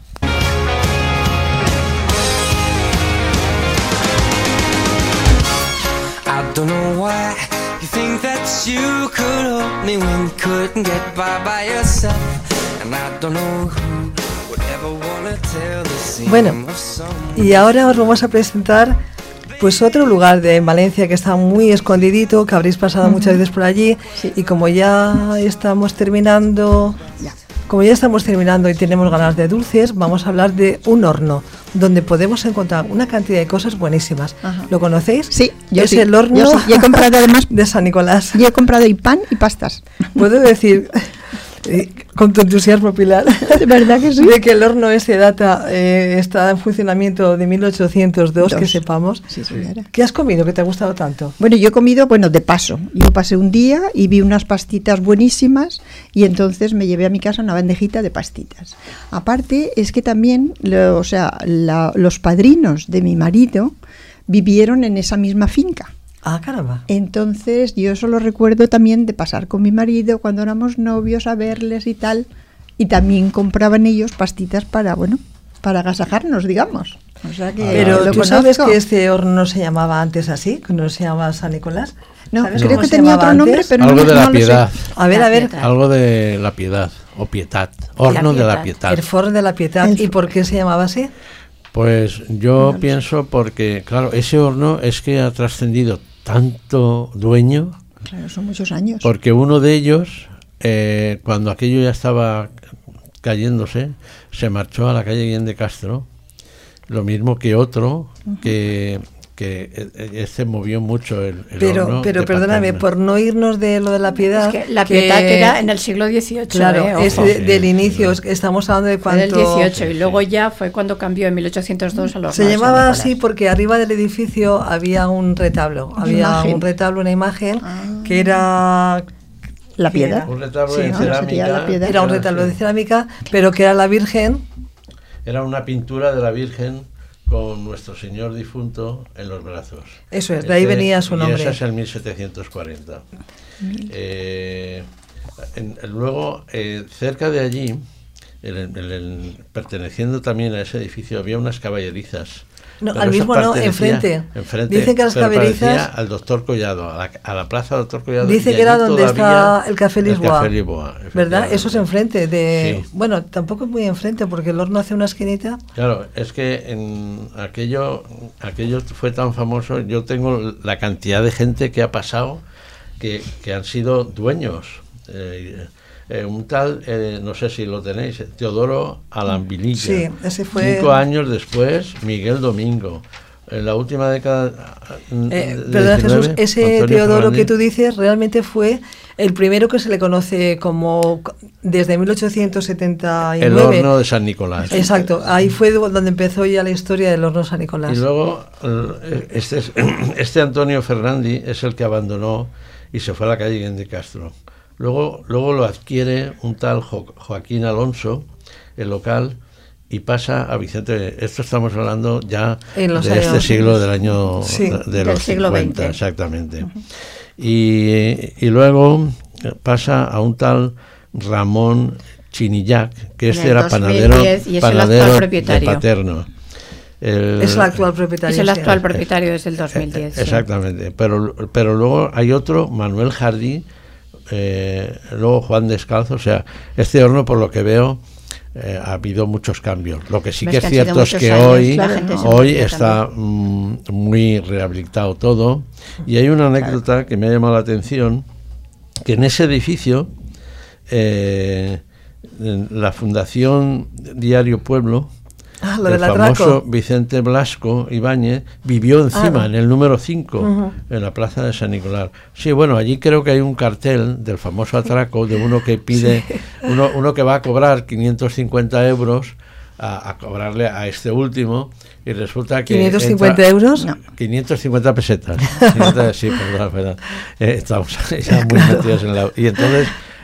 I don't know why you think that you could hold me when you couldn't get by yourself. And I don't know who would ever wanna tell the seam Bueno, of someone. y ahora os vamos a presentar pues otro lugar de Valencia que está muy escondidito, que habréis pasado muchas veces por allí. Sí. Y como ya estamos terminando y tenemos ganas de dulces, vamos a hablar de un horno donde podemos encontrar una cantidad de cosas buenísimas. Ajá. ¿Lo conocéis? Sí, yo es sí. el horno Yo sí. Y he comprado además de San Nicolás. y he comprado y pan y pastas. Puedo decir, con tu entusiasmo, Pilar, ¿De verdad que sí? de que el horno ese data está en funcionamiento de 1802, que sepamos. Sí, señora. ¿Qué has comido que te ha gustado tanto? Bueno, yo he comido, de paso. Yo pasé un día y vi unas pastitas buenísimas y entonces me llevé a mi casa una bandejita de pastitas. Aparte, es que también, los padrinos de mi marido vivieron en esa misma finca. Ah, caramba. Entonces, yo solo recuerdo también de pasar con mi marido cuando éramos novios a verles y tal. Y también compraban ellos pastitas para agasajarnos, digamos. O sea que Pero lo tú sabes conozco. que este horno no se llamaba antes así, que no se llamaba San Nicolás. No, ¿Sabes creo cómo que se tenía llamaba otro nombre, antes? pero Algo no, de no la lo sé. piedad. A ver, La a ver. Pietà. Algo de la piedad o pietad, horno de la pietad. El forn de la Pietà. ¿Y por qué se llamaba así? Pues yo pienso porque, claro, ese horno es que ha trascendido tanto dueño, Claro, son muchos años. porque uno de ellos, cuando aquello ya estaba cayéndose, se marchó a la calle Guillén de Castro, lo mismo que otro, que este movió mucho el horno. Pero de perdóname, Paterna. por no irnos de lo de la Piedad. Es que la Pietà que era en el siglo XVIII. Claro, es ojo. del Sí, inicio, sí. estamos hablando de Fue del cuánto... 18 y luego ya fue cuando cambió en 1802 a los Se llamaba así porque arriba del edificio había un retablo, una imagen que era... La piedra. Un retablo Sí, de ¿no? cerámica. Sería la piedra. Era un retablo de cerámica, pero que era la Virgen. Era una pintura de la Virgen con nuestro Señor difunto en los brazos. Eso es, de ahí venía su nombre. Y esa es el 1740. Luego, cerca de allí, perteneciendo también a ese edificio, había unas caballerizas. No, Pero al eso mismo no, pertenecía- enfrente. Dicen que las pero caballerizas- parecía al doctor Collado, a la plaza Doctor Collado. Dice y que era allí donde todavía está el Café Lisboa. El Café Lisboa, ¿Verdad? efectivamente. Eso es enfrente de... Sí. Bueno, tampoco es muy enfrente porque el horno hace una esquinita. Claro, es que aquello fue tan famoso. Yo tengo la cantidad de gente que ha pasado que han sido dueños. Un tal, no sé si lo tenéis, Teodoro Alambililla. Sí, ese fue... 5 años después, Miguel Domingo. En la última década... Perdona, 19, Jesús, ese Antonio Teodoro Fernández. que tú dices realmente fue el primero que se le conoce como desde 1879. El horno de San Nicolás. Exacto, ahí fue donde empezó ya la historia del horno San Nicolás. Y luego, este Antonio Fernández es el que abandonó y se fue a la calle Guillén de Castro. Luego lo adquiere un tal Joaquín Alonso, el local, y pasa a Vicente. Esto estamos hablando ya En los de este años- siglo del año Sí, de del los siglo 50, XX. exactamente. Y luego pasa a un tal Ramón Chinillac, que este En el era 2010, y es el actual panadero de propietario. Paterno. Es el actual propietario. Es el sí. actual propietario desde el 2010. sí. Exactamente, pero luego hay otro, Manuel Jardí, luego Juan Descalzo. O sea, este horno, por lo que veo, ha habido muchos cambios. Lo que sí Ves que es que han sido cierto es muchos que años, hoy, la gente se hoy motiva está muy rehabilitado todo. Y hay una anécdota que me ha llamado la atención, que en ese edificio, en la Fundación Diario Pueblo, Ah, lo el del famoso atraco. Vicente Blasco Ibáñez vivió encima, Ah. en el número 5, Ujú. en la plaza de San Nicolás. Sí, bueno, allí creo que hay un cartel del famoso atraco de uno que pide, uno que va a cobrar 550 euros a cobrarle a este último, y resulta que... ¿550 euros? No. 550 pesetas. 500, sí, perdón. Estamos ya muy metidos en la... Y entonces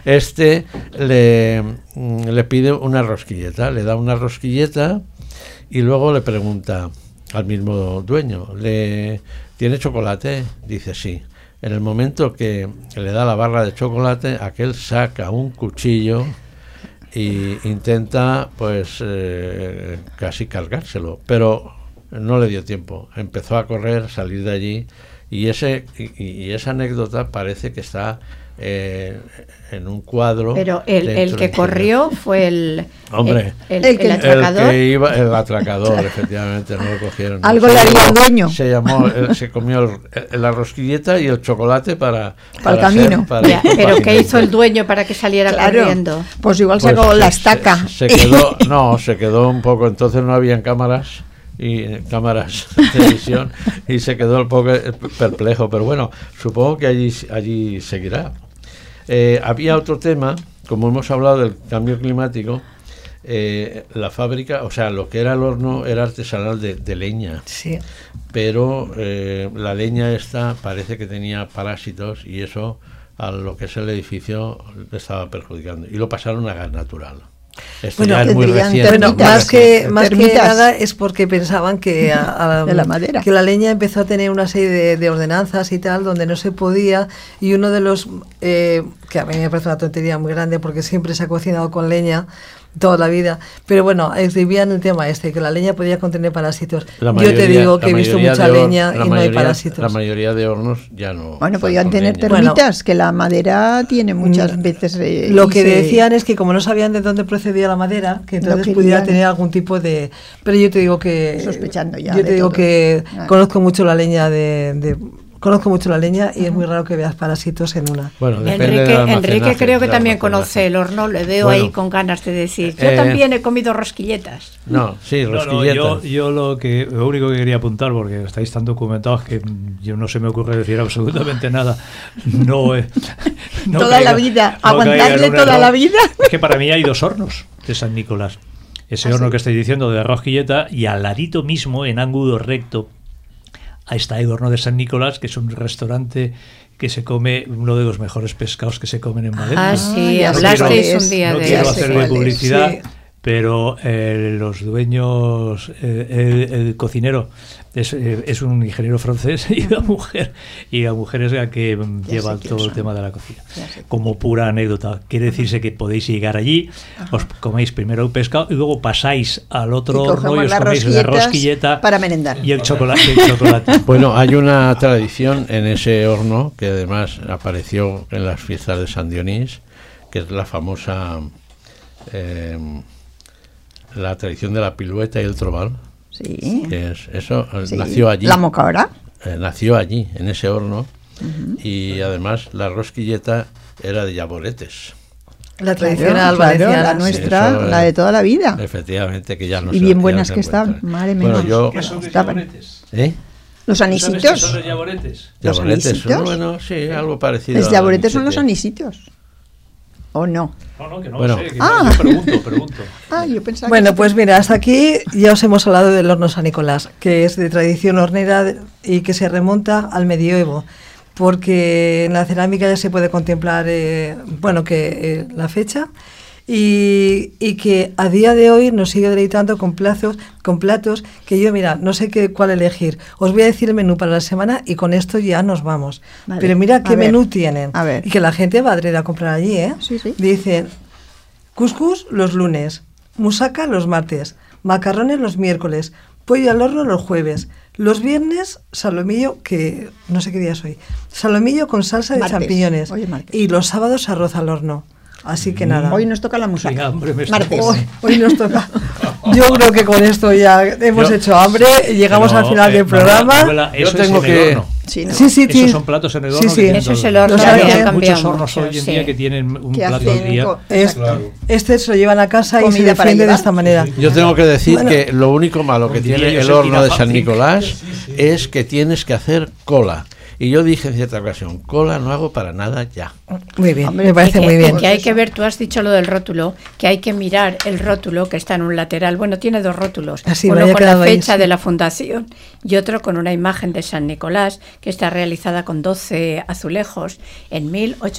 le pide una rosquilleta, le da una rosquilleta y luego le pregunta al mismo dueño, ¿tiene chocolate? Dice sí. En el momento que le da la barra de chocolate, aquel saca un cuchillo y intenta pues casi cargárselo, pero no le dio tiempo. Empezó a correr, salir de allí, y esa anécdota parece que está en un cuadro. Pero el dentro que de- corrió fue el atracador. el atracador, efectivamente, no lo cogieron. Algo le haría al dueño. Se comió la rosquilleta y el chocolate para el camino. Ya, pero ¿qué hizo el duño para que saliera Claro, corriendo? pues igual Pues sacó la estaca. se quedó un poco, entonces no habían cámaras de televisión, y se quedó un poco perplejo, pero bueno, supongo que allí seguirá. Había otro tema, como hemos hablado del cambio climático. La fábrica, o sea, lo que era el horno era artesanal de leña, Sí. pero la leña esta parece que tenía parásitos, y eso a lo que es el edificio le estaba perjudicando, y lo pasaron a gas natural. Esto Bueno, ya es muy tendrían reciente. Bueno, Termitas. más que Termitas. nada es porque pensaban que, De la madera. que la leña empezó a tener una serie de ordenanzas y tal, donde no se podía, y uno de los, que a mí me parece una tontería muy grande porque siempre se ha cocinado con leña, toda la vida. Pero bueno, escribían el tema que la leña podía contener parásitos. La Yo te mayoría- digo que la he visto mayoría mucha de leña y no hay parásitos. La mayoría de hornos ya no. Bueno, están podían con tener leña. termitas, que la madera tiene muchas veces... Lo y que se- decían es que como no sabían de dónde procedía la madera, que entonces querían. pudiera tener algún tipo de... Pero yo te digo que... Sospechando ya Yo te de digo todo. que Ah. conozco mucho la leña conozco mucho la leña y es muy raro que veas parásitos en una. Bueno, depende del Enrique almacenaje, creo que del también almacenaje. conoce el horno, le veo Bueno. ahí con ganas de decir, yo Eh, también he comido rosquilletas. No, sí, No, rosquilletas. yo lo único que quería apuntar, porque estáis tan documentados que yo no se me ocurre decir absolutamente nada. No, no Toda la caiga- vida, no caiga aguantarle en un toda error. la vida. Es que para mí hay 2 hornos de San Nicolás. Ese horno que estáis diciendo de rosquilleta, y al ladito mismo, en ángulo recto, ahí está el horno de San Nicolás, que es un restaurante que se come uno de los mejores pescados que se comen en Valencia. Ah, sí, ya sé hablasteis cuál es. un día No de quiero ya eso. sé hacerle cuál es, publicidad, sí. pero los dueños, el cocinero es un ingeniero francés y la mujer es la que lleva sé quién todo el son. tema de la cocina. Ya sé. Como pura anécdota, quiere decirse que podéis llegar allí, os coméis primero el pescado y luego pasáis al otro Y horno cogemos y os las coméis la rosquilletas rosquilleta para merendar. y el chocolate. Bueno, hay una tradición en ese horno que además apareció en las fiestas de San Dionís, que es la famosa la tradición de la pilueta y el trobal. Sí. Que es eso, Sí. nació allí. La mocaora. Nació allí, en ese horno, y además la rosquilleta era de yaboretes. La tradicional Claro, valenciana. la nuestra, Sí, eso, la de toda la vida. Efectivamente, que ya no Y se- bien ya buenas no se que están, encuentran. madre mía. Bueno, yo... ¿Qué son los Estaban- yaboretes? ¿Eh? Los ¿Sabes qué anisitos. son los yaboretes? ¿Los Yaboretes, anisitos? bueno, sí, algo parecido. Los al yaboretes son los anisete. anisitos. ¿O no? No, que no Bueno. sé. Que Ah. yo pregunto. Ah, yo pensaba Bueno, que... pues mira, hasta aquí ya os hemos hablado del horno San Nicolás, que es de tradición hornera y que se remonta al medioevo, porque en la cerámica ya se puede contemplar, la fecha y que a día de hoy nos sigue deleitando con platos que yo, mira, no sé cuál elegir. Os voy a decir el menú para la semana y con esto ya nos vamos. Vale. Pero mira A qué ver, menú tienen. a ver. Y que la gente va a adrede a comprar allí, ¿eh? Sí, sí. Dicen couscous los lunes, musaca los martes, macarrones los miércoles, pollo al horno los jueves, los viernes salomillo, que no sé qué día es hoy, salomillo con salsa de Martes, champiñones, hoy es martes. y los sábados arroz al horno. Así que nada. Hoy nos toca la Qué musaca. hambre me está Martes. Hoy nos toca. Yo creo que con esto ya hemos hecho hambre, llegamos al final del programa. Yo Eso tengo es en el que- horno. Sí, ¿no? Sí, sí, Esos son platos en el horno. Sí, que sí. tienen Eso es todo. el horno, Los ya hay, ha muchos cambiado Muchos hornos mucho, hoy en sí. día que tienen un Que plato al hacen día. Este se lo llevan a casa y se Comida para defiende de llevar. esta manera. Yo tengo que decir Bueno. que lo único malo que Diría tiene yo, el se horno tira de San fácil. Nicolás es que tienes que hacer cola. Y yo dije en cierta ocasión, cola no hago para nada ya. Muy bien, Hombre, me parece muy bien. Que hay que ver, tú has dicho lo del rótulo, que hay que mirar el rótulo que está en un lateral. Bueno, tiene 2 rótulos. Así, me uno había con la quedado ahí, fecha sí. de la fundación y otro con una imagen de San Nicolás que está realizada con 12 azulejos en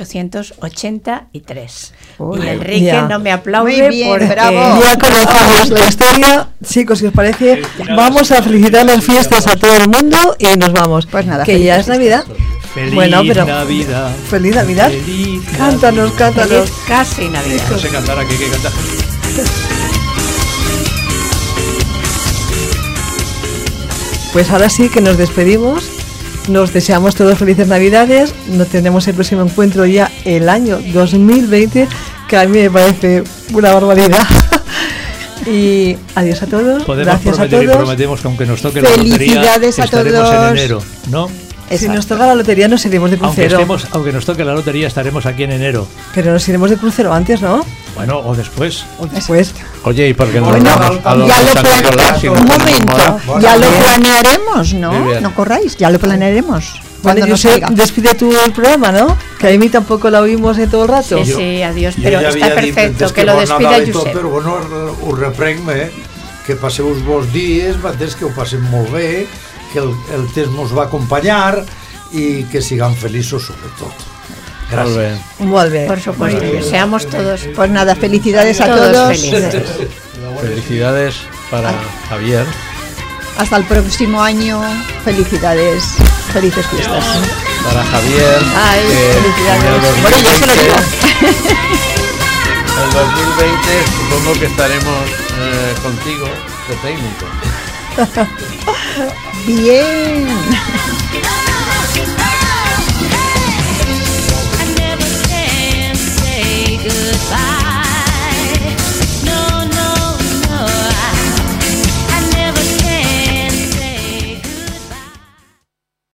1883. Uy, y Enrique ya. no me aplaude Muy bien, porque... bravo. Ya conocemos la historia, chicos, si os parece, vamos a felicitar las fiestas a todo el mundo y nos vamos. Pues nada, que ya felices es Navidad. Feliz Bueno, pero- Navidad. Feliz Navidad. Feliz Cántanos, Navidad. cántanos. Feliz casi Navidad. No sé cantar aquí, que cantar. Pues ahora sí que nos despedimos. Nos deseamos todos felices Navidades. Nos tendremos el próximo encuentro ya el año 2020, que a mí me parece una barbaridad. Y adiós a todos. Podemos Gracias a prometer y todos. prometemos que aunque nos toque la lotería, Felicidades a estaremos todos. en enero, ¿no? Si Exacto. nos toca la lotería nos iremos de crucero. Aunque nos toque la lotería, estaremos aquí en enero. Pero nos iremos de crucero antes, ¿no? Bueno, o después. O después. Oye, ¿y por qué no Bueno, vamos a los ya de lo San Nicolás y un nos momento, enamoramos? ya lo Bien. planearemos, ¿no? Muy bien. No corráis, ya lo planearemos. Vale, Cuando nos Josep, salga. despide tú el programa, ¿no? Que a mí tampoco la oímos de todo el rato. Sí, sí, adiós. Jo Pero ja está havia dit perfecto, antes que lo bon despida Nadal i tot, Josep. però bueno, ho reprenc, que passeu uns bons dies, m'entens, que ho passem molt bé, que el temps mos va acompanyar i que sigam feliços sobretot. Molt Gràcies. bé. Muy bien. Por supuesto, que seamos todos, Pues nada, felicidades a todos todos. felices. Felicidades para Javier. Hasta el próximo año. Felicidades. Felices fiestas. Para Javier. Ay, que felicidades. en el Bueno, yo se lo 2020 digo. El 2020 supongo que estaremos contigo de técnico. Bien.